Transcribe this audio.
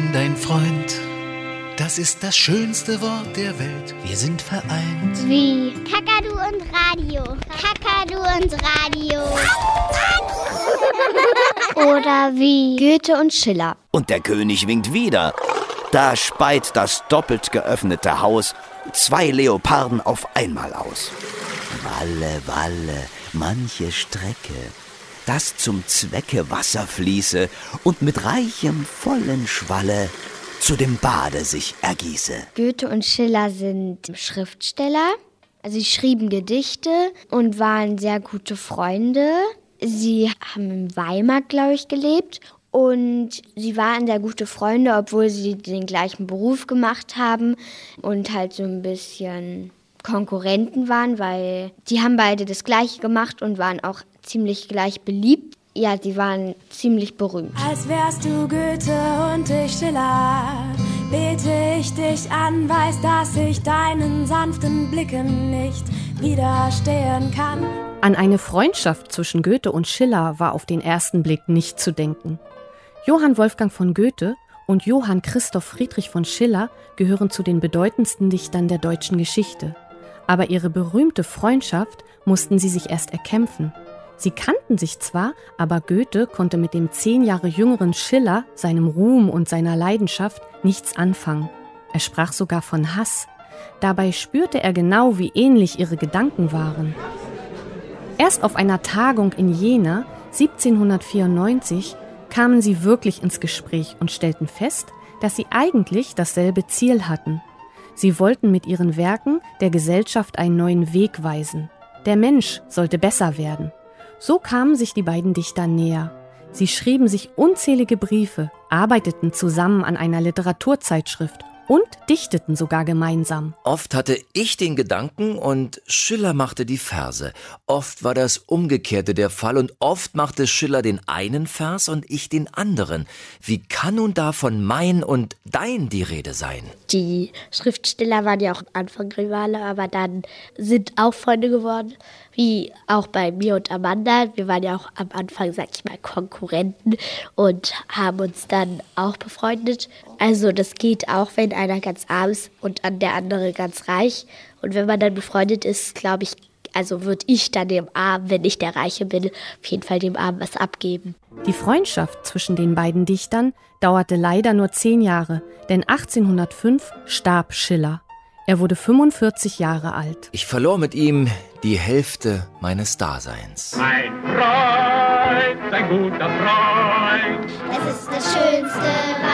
bin dein Freund. Das ist das schönste Wort der Welt. Wir sind vereint. Wie Kakadu und Radio. Kakadu und Radio. Oder wie Goethe und Schiller. Und der König winkt wieder. Da speit das doppelt geöffnete Haus 2 Leoparden auf einmal aus. Walle, Walle, manche Strecke, dass zum Zwecke Wasser fließe und mit reichem, vollen Schwalle zu dem Bade sich ergieße. Goethe und Schiller sind Schriftsteller. Also sie schrieben Gedichte und waren sehr gute Freunde. Sie haben in Weimar, glaube ich, gelebt. Und sie waren sehr gute Freunde, obwohl sie den gleichen Beruf gemacht haben und halt so ein bisschen Konkurrenten waren, weil die haben beide das Gleiche gemacht und waren auch ziemlich gleich beliebt. Ja, die waren ziemlich berühmt. Als wärst du Goethe und ich Schiller, bete ich dich an, weiß, dass ich deinen sanften Blicken nicht widerstehen kann. An eine Freundschaft zwischen Goethe und Schiller war auf den ersten Blick nicht zu denken. Johann Wolfgang von Goethe und Johann Christoph Friedrich von Schiller gehören zu den bedeutendsten Dichtern der deutschen Geschichte. Aber ihre berühmte Freundschaft mussten sie sich erst erkämpfen. Sie kannten sich zwar, aber Goethe konnte mit dem 10 Jahre jüngeren Schiller, seinem Ruhm und seiner Leidenschaft nichts anfangen. Er sprach sogar von Hass. Dabei spürte er genau, wie ähnlich ihre Gedanken waren. Erst auf einer Tagung in Jena 1794 kamen sie wirklich ins Gespräch und stellten fest, dass sie eigentlich dasselbe Ziel hatten. Sie wollten mit ihren Werken der Gesellschaft einen neuen Weg weisen. Der Mensch sollte besser werden. So kamen sich die beiden Dichter näher. Sie schrieben sich unzählige Briefe, arbeiteten zusammen an einer Literaturzeitschrift und dichteten sogar gemeinsam. Oft hatte ich den Gedanken und Schiller machte die Verse. Oft war das Umgekehrte der Fall und oft machte Schiller den einen Vers und ich den anderen. Wie kann nun da von mein und dein die Rede sein? Die Schriftsteller waren ja auch am Anfang Rivale, aber dann sind auch Freunde geworden, wie auch bei mir und Amanda. Wir waren ja auch am Anfang, sag ich mal, Konkurrenten und haben uns dann auch befreundet. Also das geht auch, wenn einer ganz arm ist und der andere ganz reich. Und wenn man dann befreundet ist, glaube ich, also würde ich dann dem Armen, wenn ich der Reiche bin, auf jeden Fall dem Armen was abgeben. Die Freundschaft zwischen den beiden Dichtern dauerte leider nur 10 Jahre, denn 1805 starb Schiller. Er wurde 45 Jahre alt. Ich verlor mit ihm die Hälfte meines Daseins. Ein Freund, ein guter Freund. Es ist das Schönste,